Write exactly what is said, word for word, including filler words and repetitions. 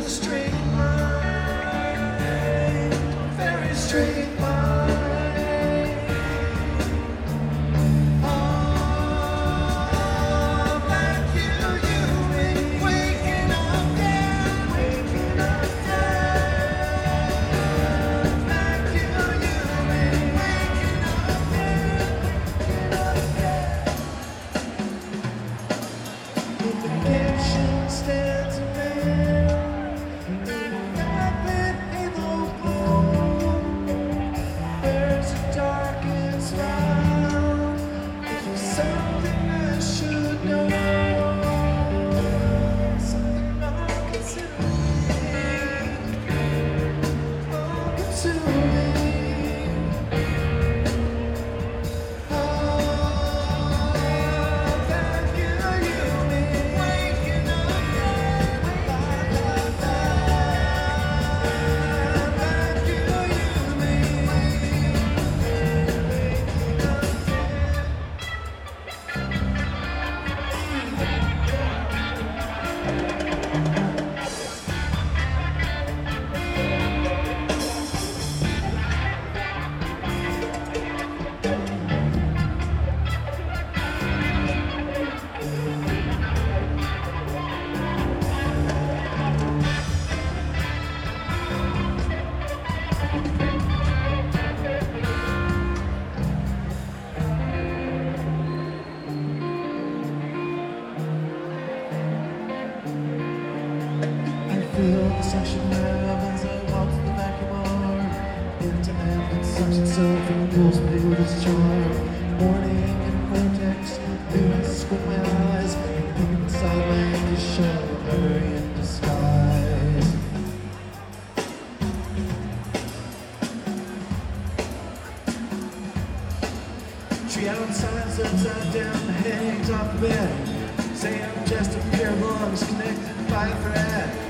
straight mind, very straight mind. Oh, like you, you've been waking up down, waking up down. Like you, you've been waking up down, waking up down. The kitchen stands feel the suction nerve as I walk through the vacuum arm into ambient suction soap from the pulse me with its charm. Morning in cortex, doing squint my eyes, peek inside my empty shell, hurry in disguise. Tree outside, upside down, the head hangs off the bed. Say I'm just a pair of lungs connected by a thread.